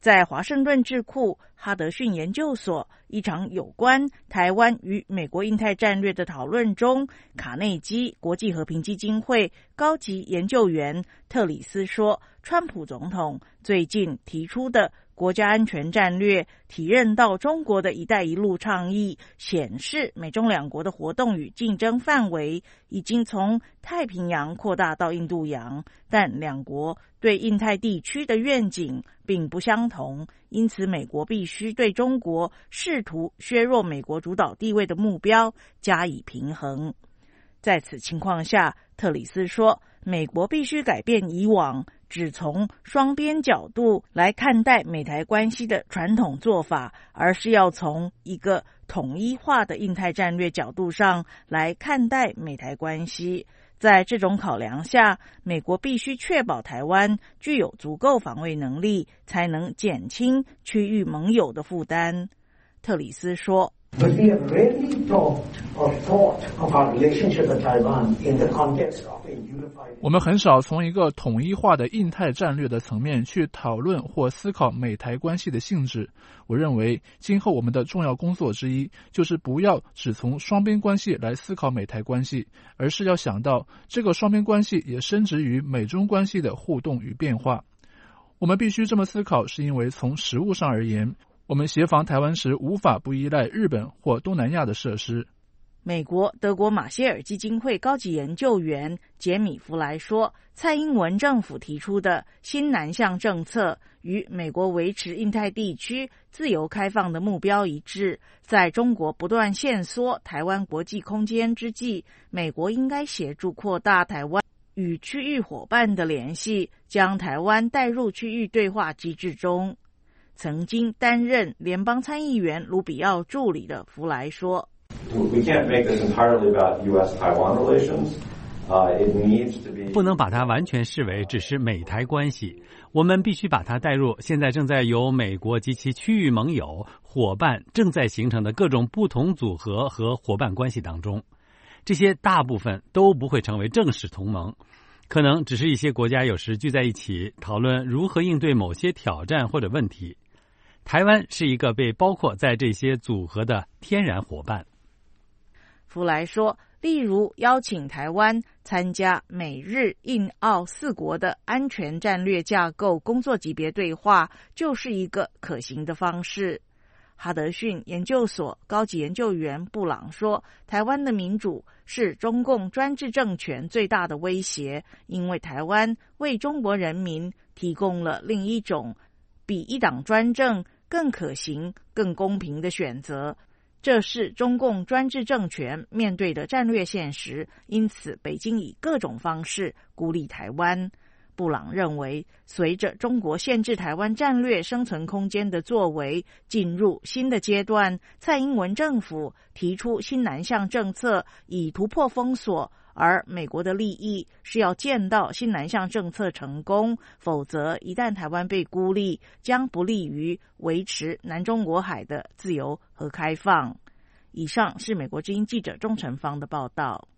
在华盛顿智库哈德逊研究所一场有关台湾与美国印太战略的讨论中，卡内基国际和平基金会高级研究员特里斯说，川普总统最近提出的国家安全战略体认到中国的一带一路倡议，显示美中两国的活动与竞争范围已经从太平洋扩大到印度洋，但两国对印太地区的愿景并不相同，因此美国必须对中国试图削弱美国主导地位的目标加以平衡。在此情况下，特里斯说，美国必须改变以往只从双边角度来看待美台关系的传统做法，而是要从一个统一化的印太战略角度上来看待美台关系。在这种考量下，美国必须确保台湾具有足够防卫能力，才能减轻区域盟友的负担。特里斯说， But we have rarely talked or thought of our relationship with Taiwan in the context of a unified. 我们很少从一个统一化的印太战略的层面去讨论或思考美台关系的性质。我认为，今后我们的重要工作之一就是不要只从双边关系来思考美台关系，而是要想到这个双边关系也深植于美中关系的互动与变化。我们必须这么思考，是因为从实务上而言，我们协防台湾时无法不依赖日本或东南亚的设施。 美国德国马歇尔基金会高级研究员杰米弗莱说，蔡英文政府提出的新南向政策与美国维持印太地区自由开放的目标一致。在中国不断限缩台湾国际空间之际，美国应该协助扩大台湾与区域伙伴的联系，将台湾带入区域对话机制中。曾经担任联邦参议员卢比奥助理的弗莱说， We can't make this entirely about U S Taiwan relations. Uh, it needs to be. 不能把它完全视为只是美台关系，我们必须把它带入现在正在由美国及其区域盟友伙伴正在形成的各种不同组合和伙伴关系当中。这些大部分都不会成为正式同盟，可能只是一些国家有时聚在一起讨论如何应对某些挑战或者问题。台湾是一个被包括在这些组合的天然伙伴。 弗莱说，例如邀请台湾参加美日印澳四国的安全战略架构工作级别对话，就是一个可行的方式。哈德逊研究所高级研究员布朗说，台湾的民主是中共专制政权最大的威胁，因为台湾为中国人民提供了另一种比一党专政更可行、更公平的选择。这是中共专制政权面对的战略现实，因此北京以各种方式孤立台湾。布朗认为，随着中国限制台湾战略生存空间的作为进入新的阶段，蔡英文政府提出新南向政策以突破封锁，而美国的利益是要见到新南向政策成功，否则一旦台湾被孤立，将不利于维持南中国海的自由和开放。以上是美国之音记者钟成芳的报道。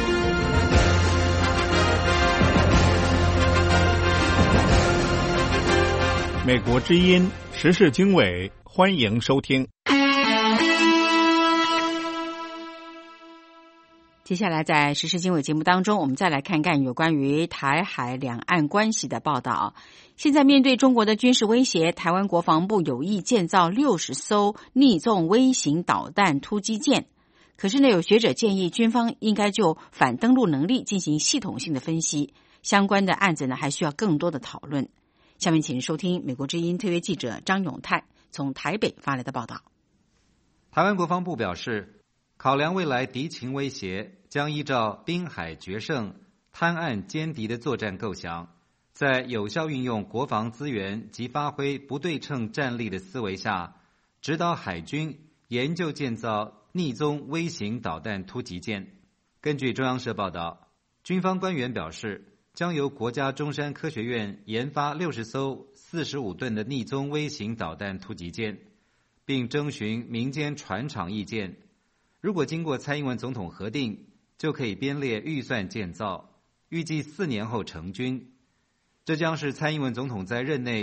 美国之音时事经纬，欢迎收听。 接下来在时事经纬节目当中，我们再来看看有关于台海两岸关系的报道。现在面对中国的军事威胁，台湾国防部有意建造六十艘逆纵微型导弹突击舰。可是呢，有学者建议军方应该就反登陆能力进行系统性的分析，相关的案子呢还需要更多的讨论。下面请收听美国之音特约记者张永泰从台北发来的报道。 台湾国防部表示，考量未来敌情威胁，将依照滨海决胜、滩岸歼敌的作战构想，在有效运用国防资源及发挥不对称战力的思维下，指导海军研究建造逆纵微型导弹突击舰。根据中央社报道，军方官员表示，将由国家中山科学院研发六十艘四十五吨的逆纵微型导弹突击舰，并征询民间船厂意见。如果经过蔡英文总统核定，就可以编列预算建造，预计四年后成军。这将是蔡英文总统在任内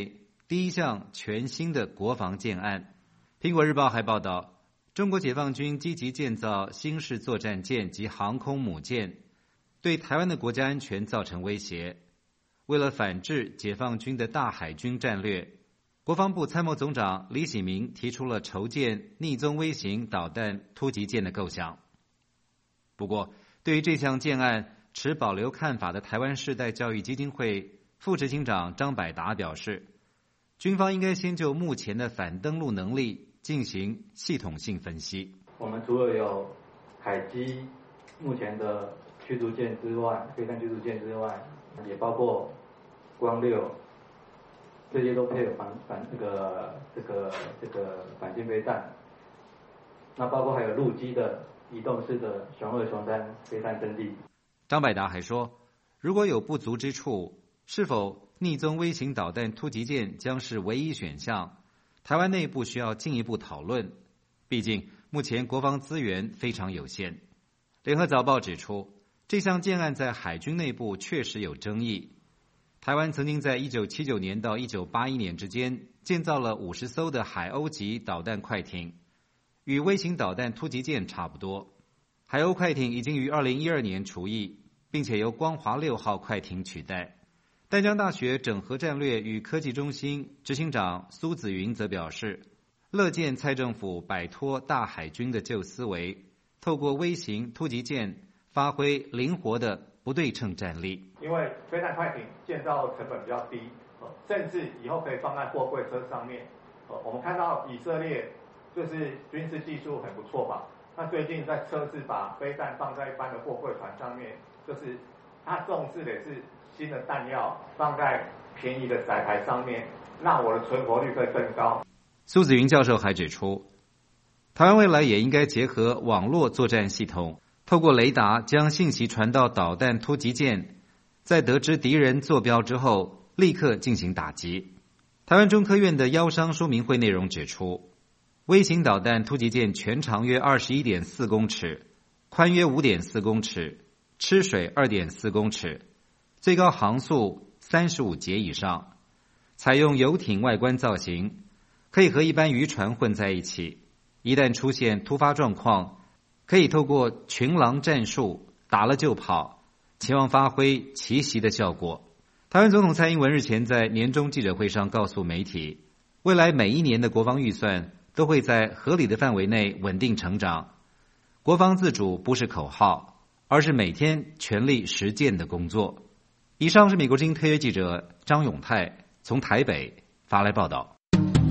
第一项全新的国防建案。苹果日报还报道，中国解放军积极建造新式作战舰及航空母舰，对台湾的国家安全造成威胁。为了反制解放军的大海军战略，国防部参谋总长李喜明提出了筹建逆踪微型导弹突击舰的构想。不过，对于这项建案持保留看法的台湾世代教育基金会副执行长张百达表示，军方应该先就目前的反登陆能力进行系统性分析。 我们除了有海基目前的驱逐舰之外，飞弹驱逐舰之外，也包括光六，这些都配有反反这个这个这个反舰飞弹。那包括还有陆基的移动式的雄二、雄三飞弹阵地。 张百达还说，如果有不足之处，是否逆踪微型导弹突击舰将是唯一选项，台湾内部需要进一步讨论，毕竟目前国防资源非常有限。联合早报指出，这项建案在海军内部确实有争议。台湾曾经在一九七九年到一九八一年之间建造了五十艘的海鸥级导弹快艇，与微型导弹突击舰差不多。海鸥快艇已经于二零一二年除役，并且由光华六号快艇取代。淡江大学整合战略与科技中心执行长苏子云则表示，乐见蔡政府摆脱大海军的旧思维，透过微型突击舰发挥灵活的不对称战力。 因为飞弹快艇建造成本比较低，甚至以后可以放在货柜车上面。我们看到以色列就是军事技术很不错吧？那最近在测试把飞弹放在一般的货柜船上面，就是它重视的是新的弹药放在便宜的载台上面，让我的存活率可以更高。 苏子云教授还指出，台湾未来也应该结合网络作战系统，透过雷达将信息传到导弹突击舰，在得知敌人坐标之后，立刻进行打击。台湾中科院的邀商说明会内容指出，微型导弹突击舰全长约 二十一点四公尺，宽约 五点四公尺，吃水 二点四公尺，最高航速三十五节以上，采用游艇外观造型，可以和一般渔船混在一起，一旦出现突发状况，可以透过群狼战术打了就跑，期望发挥奇袭的效果。台湾总统蔡英文日前在年终记者会上告诉媒体，未来每一年的国防预算都会在合理的范围内稳定成长。国防自主不是口号，而是每天全力实践的工作。以上是美国之音特约记者张永泰从台北发来报道。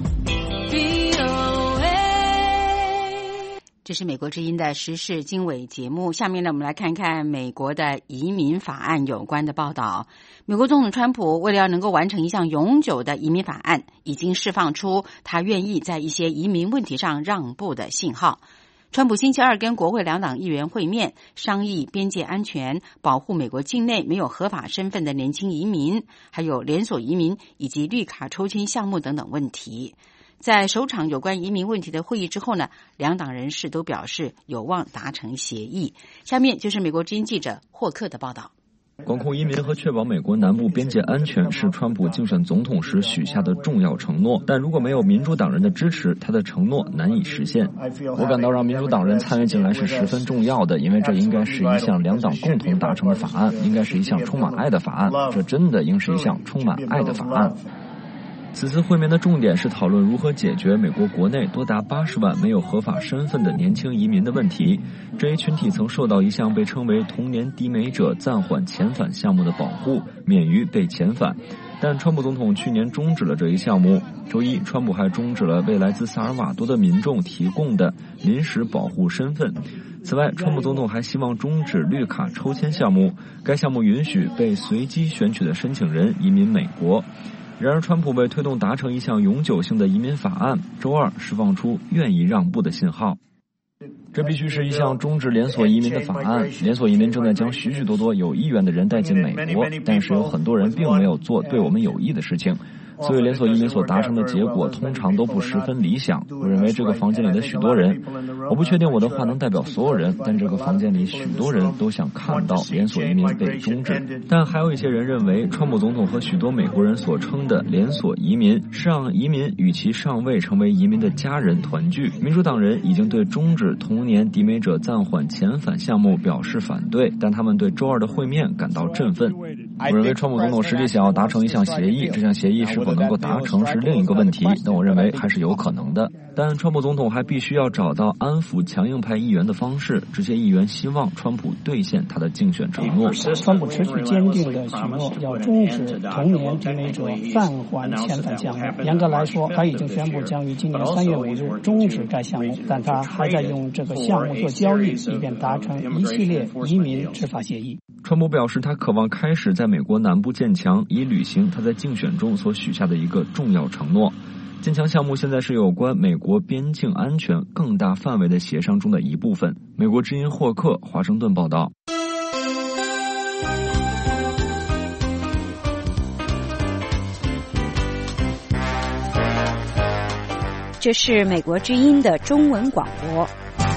这是美国之音的时事经纬节目。下面呢，我们来看看美国的移民法案有关的报道。美国总统川普为了要能够完成一项永久的移民法案，已经释放出他愿意在一些移民问题上让步的信号。川普星期二跟国会两党议员会面，商议边界安全、保护美国境内没有合法身份的年轻移民，还有连锁移民以及绿卡抽签项目等等问题。在首场有关移民问题的会议之后呢，两党人士都表示有望达成协议。下面就是美国之音记者霍克的报道。 管控移民和确保美国南部边界安全是川普竞选总统时许下的重要承诺，但如果没有民主党人的支持，他的承诺难以实现。我感到让民主党人参与进来是十分重要的，因为这应该是一项两党共同达成的法案，应该是一项充满爱的法案，这真的应是一项充满爱的法案。此次会面的重点是讨论如何解决美国国内多达八十万没有合法身份的年轻移民的问题。这一群体曾受到一项被称为童年抵美者暂缓遣返项目的保护，免于被遣返。但川普总统去年终止了这一项目。周一，川普还终止了为来自萨尔瓦多的民众提供的临时保护身份。此外，川普总统还希望终止绿卡抽签项目，该项目允许被随机选取的申请人移民美国。然而，川普为推动达成一项永久性的移民法案，周二释放出愿意让步的信号。这必须是一项终止连锁移民的法案。连锁移民正在将许许多多有意愿的人带进美国，但是有很多人并没有做对我们有益的事情。 所以连锁移民所达成的结果通常都不十分理想。我认为这个房间里的许多人，我不确定我的话能代表所有人，但这个房间里许多人都想看到连锁移民被终止。但还有一些人认为，川普总统和许多美国人所称的连锁移民是让移民与其尚未成为移民的家人团聚。民主党人已经对终止童年抵美者暂缓遣返项目表示反对，但他们对周二的会面感到振奋。我认为川普总统实际想要达成一项协议，这项协议是否能够达成是另一个问题，但我认为还是有可能的。但川普总统还必须要找到安抚强硬派议员的方式，这些议员希望川普兑现他的竞选承诺。 川普持续坚定的许诺要终止童年抵美者暂缓遣返项目。严格来说，他已经宣布将于今年三月五日终止该项目，但他还在用这个项目做交易，以便达成一系列移民执法协议。 川普表示，他渴望开始在美国南部建墙，以履行他在竞选中所许下的一个重要承诺。建墙项目现在是有关美国边境安全更大范围的协商中的一部分。美国之音霍克，华盛顿报道。 这是美国之音的中文广播。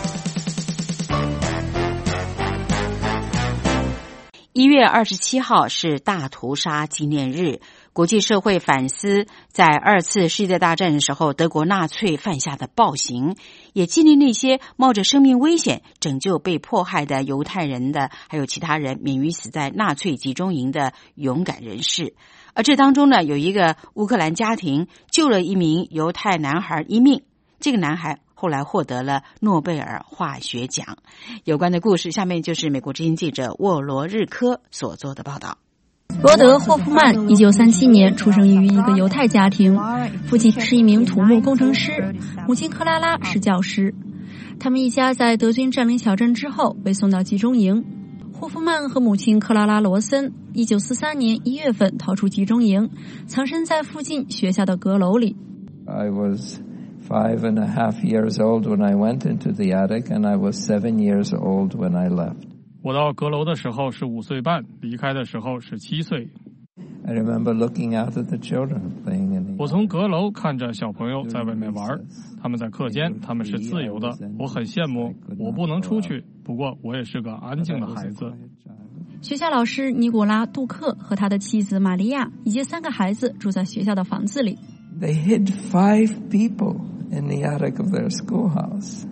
一月二十七号是大屠杀纪念日，国际社会反思在二次世界大战的时候德国纳粹犯下的暴行，也纪念那些冒着生命危险拯救被迫害的犹太人的还有其他人免于死在纳粹集中营的勇敢人士。而这当中呢，有一个乌克兰家庭救了一名犹太男孩一命，这个男孩后来获得了诺贝尔化学奖。有关的故事，下面就是美国之音记者沃罗日科所做的报道。 罗德·霍夫曼一九三七年出生于一个犹太家庭，父亲是一名土木工程师，母亲克拉拉是教师。他们一家在德军占领小镇之后被送到集中营。霍夫曼和母亲克拉拉·罗森一九四三年一月份逃出集中营，藏身在附近学校的阁楼里。 I was five and a half years old when I went into the attic, and I was seven years old when I left. 我到阁楼的时候是五岁半，离开的时候是七岁。 I remember looking out at the children playing in the. 我从阁楼看着小朋友在外面玩，他们在课间，他们是自由的，我很羡慕。我不能出去，不过我也是个安静的孩子。 学校老师尼古拉·杜克和他的妻子玛利亚以及三个孩子住在学校的房子里。 They hid five people in the attic of their schoolhouse.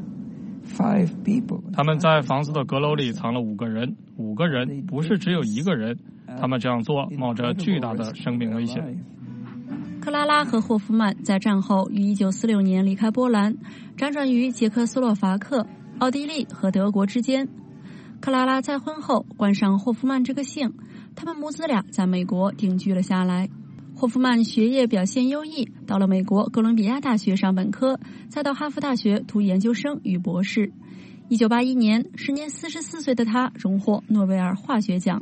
Five people. 他们在房子的阁楼里藏了五个人，五个人不是只有一个人。他们这样做冒着巨大的生命危险。 克拉拉和霍夫曼在战后于一九四六年离开波兰，辗转于捷克斯洛伐克、奥地利和德国之间。克拉拉再婚后冠上霍夫曼这个姓，他们母子俩在美国定居了下来。霍夫曼学业表现优异，到了美国哥伦比亚大学上本科，再到哈佛大学读研究生与博士。一九八一年，时年四十四岁的他荣获诺贝尔化学奖。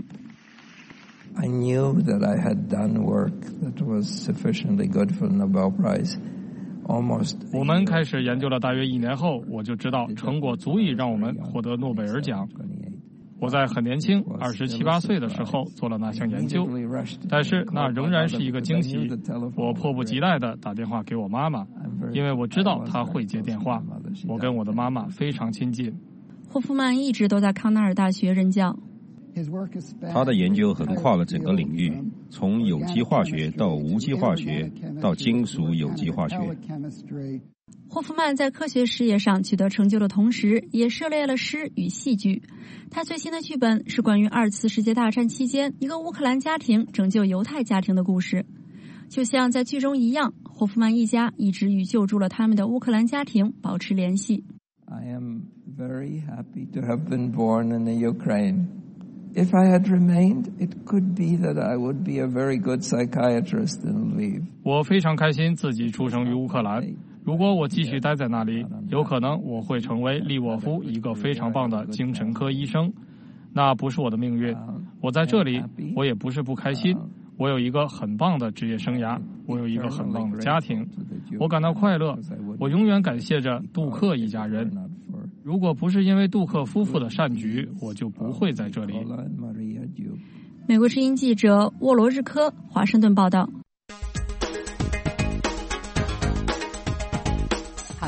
I knew that I had done work that was sufficiently good for the Nobel Prize. Almost. 我们开始研究了大约一年后，我就知道成果足以让我们获得诺贝尔奖。我在很年轻，二十七八岁的时候做了那项研究，但是那仍然是一个惊喜。我迫不及待地打电话给我妈妈，因为我知道她会接电话。我跟我的妈妈非常亲近。 霍夫曼一直都在康奈尔大学任教。 他的研究横跨了整个领域，从有机化学到无机化学到金属有机化学。 霍夫曼在科学事业上取得成就的同时，也涉猎了诗与戏剧。他最新的剧本是关于二次世界大战期间一个乌克兰家庭拯救犹太家庭的故事。就像在剧中一样，霍夫曼一家一直与救助了他们的乌克兰家庭保持联系。 I am very happy to have been born in the Ukraine.If I had remained, it could be that I would be a very good psychiatrist in Lviv. 我非常开心自己出生于乌克兰。如果我继续待在那里，有可能我会成为利沃夫一个非常棒的精神科医生。那不是我的命运。我在这里，我也不是不开心。我有一个很棒的职业生涯，我有一个很棒的家庭，我感到快乐。我永远感谢着杜克一家人。如果不是因为杜克夫妇的善举，我就不会在这里。 美国之音记者沃罗日科，华盛顿报道。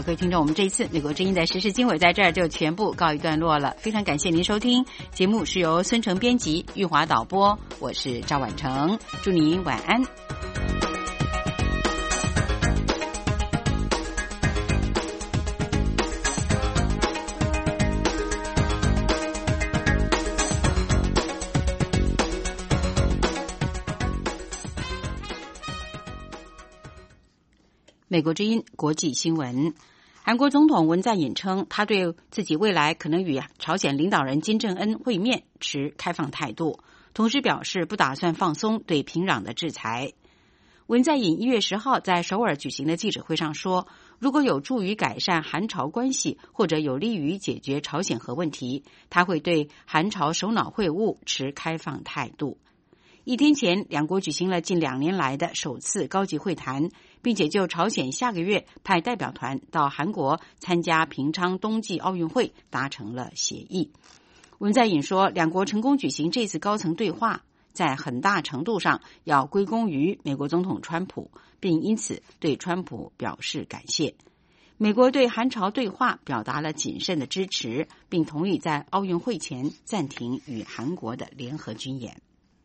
各位听众，我们这一次美国之音的时事经纬在这儿就全部告一段落了。非常感谢您收听节目，是由孙成编辑，玉华导播，我是赵婉成，祝您晚安。美国之音国际新闻，韩国总统文在寅称，他对自己未来可能与朝鲜领导人金正恩会面持开放态度，同时表示不打算放松对平壤的制裁。文在寅一月十号在首尔举行的记者会上说，如果有助于改善韩朝关系或者有利于解决朝鲜核问题，他会对韩朝首脑会晤持开放态度。一天前，两国举行了近两年来的首次高级会谈，并且就朝鲜下个月派代表团到韩国参加平昌冬季奥运会达成了协议。文在寅说，两国成功举行这次高层对话，在很大程度上要归功于美国总统川普，并因此对川普表示感谢。美国对韩朝对话表达了谨慎的支持，并同意在奥运会前暂停与韩国的联合军演。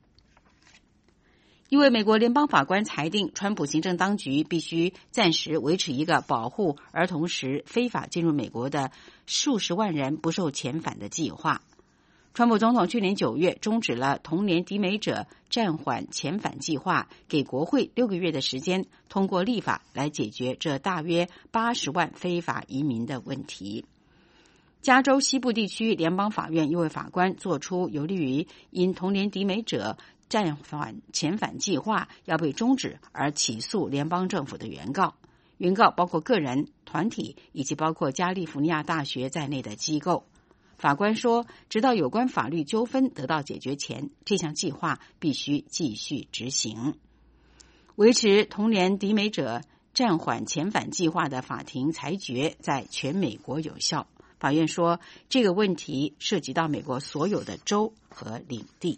一位美国联邦法官裁定，川普行政当局必须暂时维持一个保护儿童时非法进入美国的数十万人不受遣返的计划。川普总统去年九月终止了童年抵美者暂缓遣返计划，给国会六个月的时间通过立法来解决这大约八十万非法移民的问题。加州西部地区联邦法院一位法官作出有利于因童年抵美者暂缓遣返计划要被终止而起诉联邦政府的原告，原告包括个人、团体以及包括加利福尼亚大学在内的机构。法官说，直到有关法律纠纷得到解决前，这项计划必须继续执行。维持童年抵美者暂缓遣返计划的法庭裁决在全美国有效。法院说，这个问题涉及到美国所有的州和领地。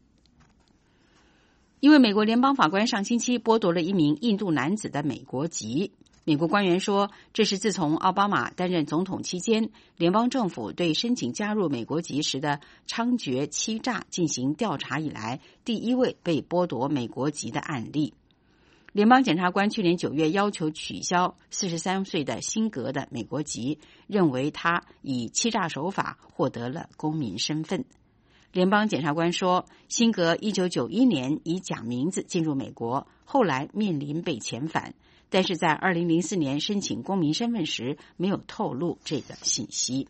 一位美国联邦法官上星期剥夺了一名印度男子的美国籍。美国官员说，这是自从奥巴马担任总统期间，联邦政府对申请加入美国籍时的猖獗欺诈进行调查以来，第一位被剥夺美国籍的案例。联邦检察官去年九月要求取消四十三岁的辛格的美国籍，认为他以欺诈手法获得了公民身份。联邦检察官说，辛格一九九一年以假名字进入美国，后来面临被遣返，但是在二零零四年申请公民身份时没有透露这个信息。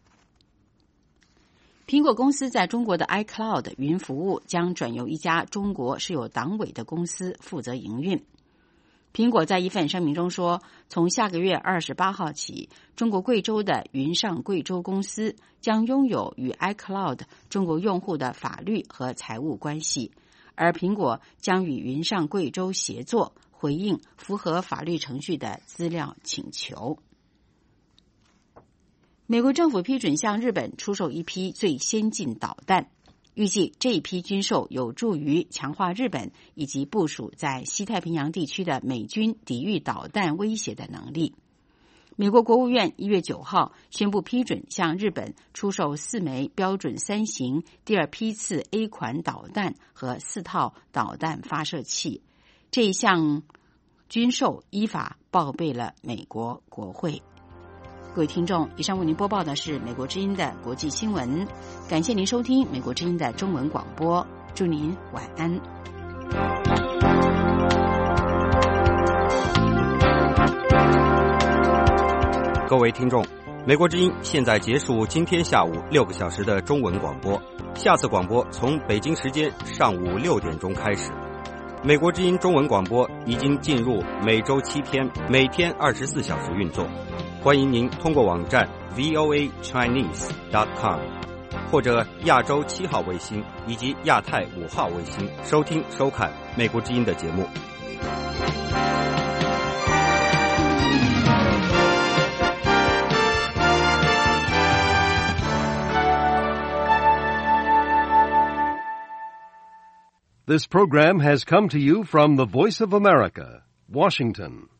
苹果公司在中国的 iCloud 云服务将转由一家中国设有党委的公司负责营运。苹果在一份声明中说，从下个月二十八号起，中国贵州的云上贵州公司将拥有与 iCloud 中国用户的法律和财务关系，而苹果将与云上贵州协作，回应符合法律程序的资料请求。美国政府批准向日本出售一批最先进导弹，预计这一批军售有助于强化日本以及部署在西太平洋地区的美军抵御导弹威胁的能力。美国国务院一月九号宣布批准向日本出售四枚标准三型第二批次 A 款导弹和四套导弹发射器。这一项军售依法报备了美国国会。各位听众，以上为您播报的是美国之音的国际新闻，感谢您收听美国之音的中文广播，祝您晚安。 各位听众，美国之音现在结束今天下午六个小时的中文广播，下次广播从北京时间上午六点钟开始。美国之音中文广播已经进入每周七天，每天二十四小时运作。欢迎您通过网站 v o a chinese dot com 或者亚洲七号卫星以及亚太五号卫星收听收看美国之音的节目。 This program has come to you from the Voice of America, Washington.